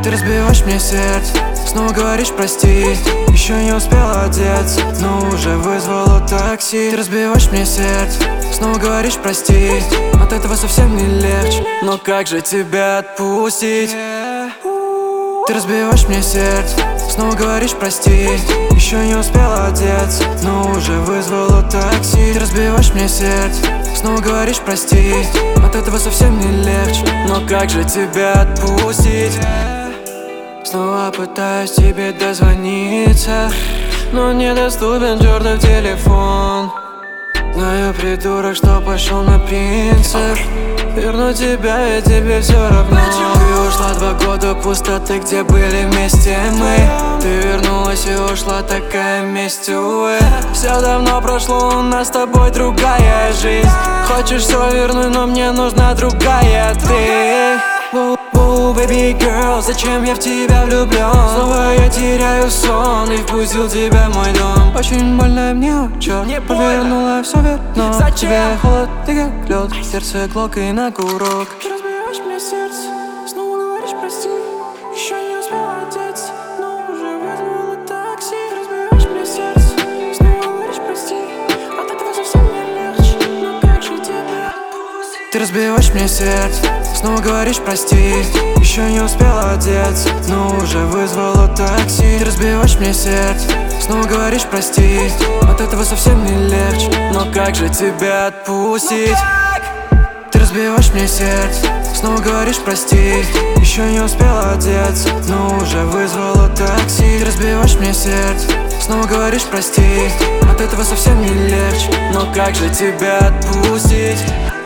Ты разбиваешь мне сердце, снова говоришь прости. Еще не успела одеться, но уже вызвала такси. Ты разбиваешь мне сердце, снова говоришь прости. От этого совсем не легче, но как же тебя отпустить? Ты разбиваешь мне сердце, снова говоришь прости. Еще не успела одеться, но уже вызвала такси. Ты разбиваешь мне сердце, снова говоришь прости. От этого совсем не легче, но как же тебя отпустить? Снова пытаюсь тебе дозвониться, но недоступен чертов телефон. Знаю, придурок, что пошел на принцип. Верну тебя, ведь тебе все равно. Ты ушла 2 года пустоты, где были вместе мы. Ты вернулась и ушла, такая месть, увы. Все давно прошло, у нас с тобой другая жизнь. Хочешь все вернуть, но мне нужна другая ты. Baby girl, зачем я в тебя влюблен? Снова я теряю сон и впустил тебя в мой дом. Очень больно мне, черт, повернула все верно. Тебе холод, ты как лед, сердце глок и на курок. Ты разбиваешь мне сердце, снова говоришь прости. Еще не успела одеться, но уже вызвала такси. Ты разбиваешь мне сердце, снова говоришь прости. От этого совсем не легче, но как же тебя отпустить? Ты разбиваешь мне сердце, снова говоришь прости. Еще не успела одеться, но уже вызвала такси. Ты разбиваешь мне сердце, снова говоришь прости. От этого совсем не легче, но как же тебя отпустить? Ты разбиваешь мне сердце, снова говоришь прости. Еще не успела одеться, но уже вызвала такси. Ты разбиваешь мне сердце, снова говоришь прости. От этого совсем не легче, но как же тебя отпустить?